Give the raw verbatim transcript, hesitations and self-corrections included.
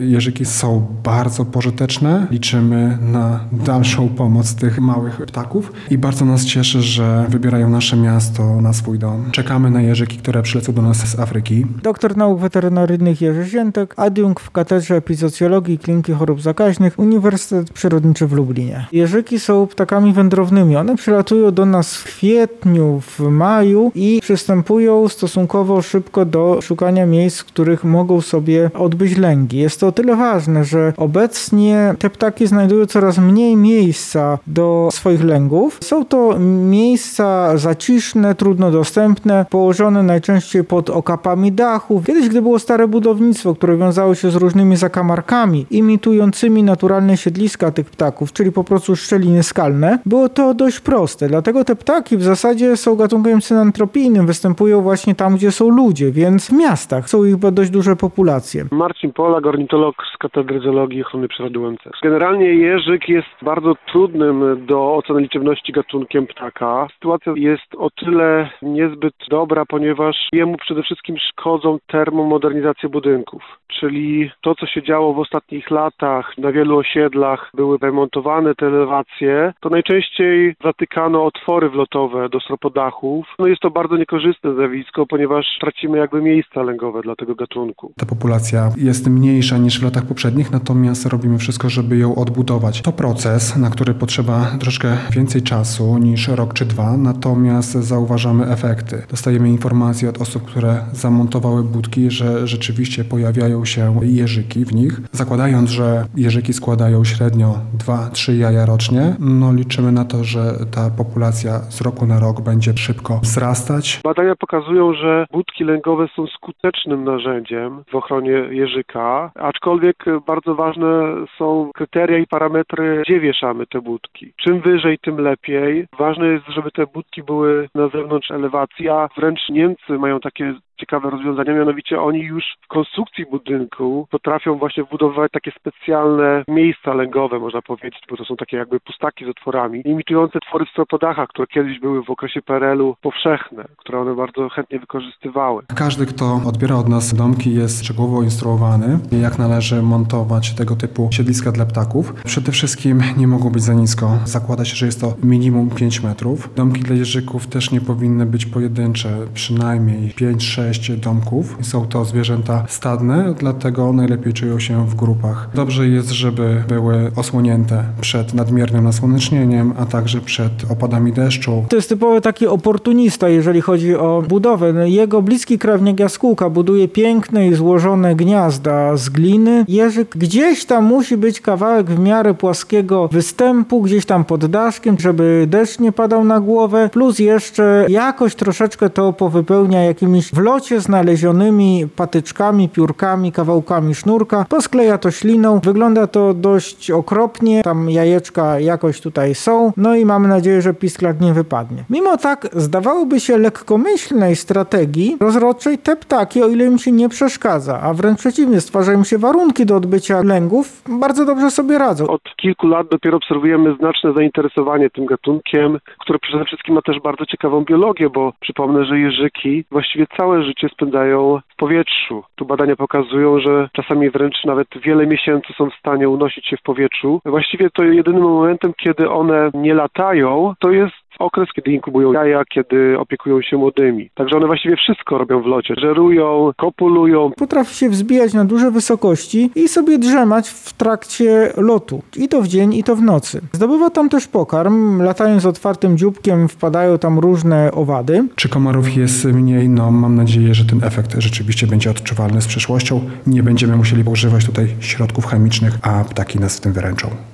Jeżyki są bardzo pożyteczne. Liczymy na dalszą pomoc tych małych ptaków i bardzo nas cieszy, że wybierają nasze miasto na swój dom. Czekamy na jeżyki, które przylecą do nas z Afryki. Doktor nauk weterynaryjnych Jerzy Ziętek, adiunkt w Katedrze Epizocjologii i Kliniki Chorób Zakaźnych, Uniwersytet Przyrodniczy w Lublinie. Jeżyki są ptakami wędrownymi. One przylatują do nas w kwietniu, w maju i przystępują stosunkowo szybko do szukania miejsc, w których mogą sobie odbyć lęgi. Jest to o tyle ważne, że obecnie te ptaki znajdują coraz mniej miejsca do swoich lęgów. Są to miejsca zaciszne, trudno dostępne, położone najczęściej pod okapami dachów. Kiedyś, gdy było stare budownictwo, które wiązało się z różnymi zakamarkami imitującymi naturalne siedliska tych ptaków, czyli po prostu szczeliny skalne, było to dość proste. Dlatego te ptaki w zasadzie są gatunkiem synantropijnym, występują właśnie tam, gdzie są ludzie, więc w miastach są ich dość duże populacje. Marcin Polak, ornitolog z Katedry Zoologii i Ochrony Przyrody U M C. Generalnie jeżyk jest bardzo trudnym do oceny liczebności gatunkiem ptaka. Sytuacja jest o tyle niezbyt dobra, ponieważ jemu przede wszystkim szkodzą termomodernizacje budynków. Czyli to, co się działo w ostatnich latach, na wielu osiedlach były remontowane te elewacje, to najczęściej zatykano otwory wlotowe do stropodachów. No jest to bardzo niekorzystne zjawisko, ponieważ tracimy jakby miejsca lęgowe dla tego gatunku. Ta populacja jest mniejsza niż w latach poprzednich, natomiast robimy wszystko, żeby ją odbudować. To proces, na który potrzeba troszkę więcej czasu niż rok czy dwa, natomiast zauważamy efekty. Dostajemy informacje od osób, które zamontowały budki, że rzeczywiście pojawiają się jeżyki w nich. Zakładając, że jeżyki składają średnio dwa trzy jaja rocznie, no liczymy na to, że ta populacja z roku na rok będzie szybko wzrastać. Badania pokazują, że budki lęgowe są skutecznym narzędziem w ochronie jeżyka, aczkolwiek bardzo ważne są kryteria i parametry, gdzie wieszamy te budki. Czym wyżej, tym lepiej. Ważne jest, żeby te budki były na zewnątrz elewacji, a wręcz Niemcy mają takie ciekawe rozwiązania, mianowicie oni już w konstrukcji budynku potrafią właśnie wbudowywać takie specjalne miejsca lęgowe, można powiedzieć, bo to są takie jakby pustaki z otworami, imitujące twory w stropodachach, które kiedyś były w okresie P R L u powszechne, które one bardzo chętnie wykorzystywały. Każdy, kto odbiera od nas domki, jest szczegółowo instruowany, jak należy montować tego typu siedliska dla ptaków. Przede wszystkim nie mogą być za nisko. Zakłada się, że jest to minimum pięć metrów. Domki dla jeżyków też nie powinny być pojedyncze, przynajmniej pięć sześć domków. Są to zwierzęta stadne, dlatego najlepiej czują się w grupach. Dobrze jest, żeby były osłonięte przed nadmiernym nasłonecznieniem, a także przed opadami deszczu. To jest typowy taki oportunista, jeżeli chodzi o budowę. Jego bliski krewnik jaskółka buduje piękne i złożone gniazda z gliny. Jeżyk gdzieś tam musi być kawałek w miarę płaskiego występu, gdzieś tam pod daszkiem, żeby deszcz nie padał na głowę, plus jeszcze jakoś troszeczkę to powypełnia jakimiś w locie znalezionymi patyczkami, piórkami, kawałkami sznurka. Poskleja to śliną. Wygląda to dość okropnie. Tam jajeczka jakoś tutaj są. No i mamy nadzieję, że pisklak nie wypadnie. Mimo tak zdawałoby się lekkomyślnej strategii rozrodczej te ptaki, o ile im się nie przeszkadza, a wręcz przeciwnie, stwarzają się warunki do odbycia lęgów, bardzo dobrze sobie radzą. Od kilku lat dopiero obserwujemy znaczne zainteresowanie tym gatunkiem, które przede wszystkim ma też bardzo ciekawą biologię, bo przypomnę, że jeżyki właściwie całe życie spędzają w powietrzu. Tu badania pokazują, że czasami wręcz nawet wiele miesięcy są w stanie unosić się w powietrzu. Właściwie to jedynym momentem, kiedy one nie latają, to jest okres, kiedy inkubują jaja, kiedy opiekują się młodymi. Także one właściwie wszystko robią w locie. Żerują, kopulują. Potrafi się wzbijać na duże wysokości i sobie drzemać w trakcie lotu. I to w dzień, i to w nocy. Zdobywa tam też pokarm. Latając z otwartym dzióbkiem wpadają tam różne owady. Czy komarów jest mniej? No mam nadzieję, że ten efekt rzeczywiście będzie odczuwalny z przyszłością. Nie będziemy musieli używać tutaj środków chemicznych, a ptaki nas w tym wyręczą.